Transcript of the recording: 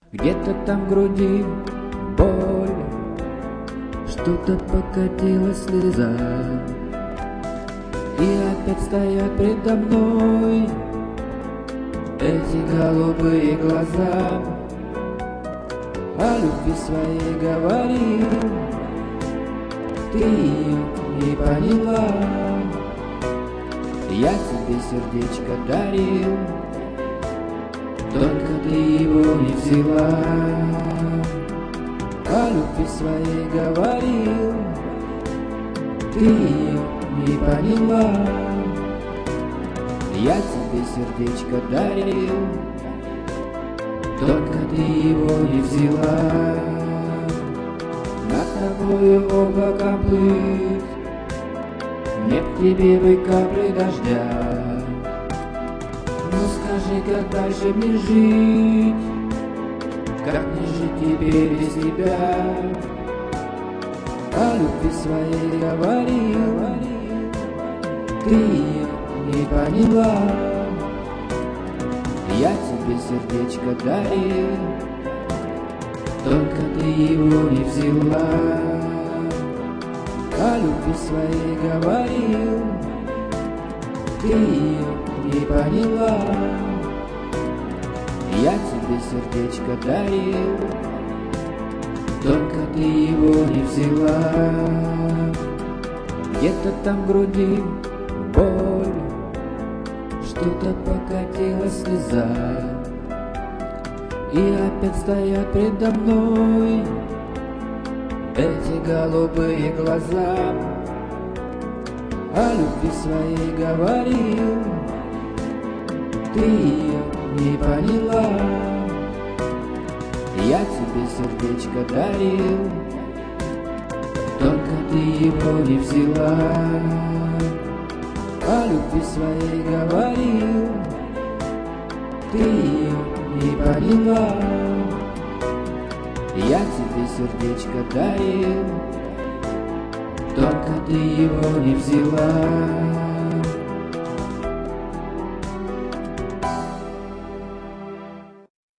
Где-то там в груди боль, что-то покатилась слеза, и опять стоят предо мной эти голубые глаза. О любви своей говорил, ты ее не поняла. Я тебе сердечко дарил, только ты его не взяла. О любви своей говорил, ты ее не поняла. Я тебе сердечко дарил, только ты его не взяла. Над тобою облако плыть, нет в тебе бы капли дождя. Ну скажи, как дальше мне жить, как мне жить теперь без тебя? О любви своей говорил, ты ее не поняла. Я тебе сердечко дарил, только ты его не взяла. О любви своей говорил, ты ее не поняла. Я тебе сердечко дарил, только ты его не взяла. Где-то там в груди боль, что-то покатилась слеза, и опять стоят предо мной эти голубые глаза. О любви своей говорил, ты ее не поняла. Я тебе сердечко дарил, только ты его не взяла. О любви своей говорил, ты ее не поняла. Я тебе сердечко дарил, только ты его не взяла.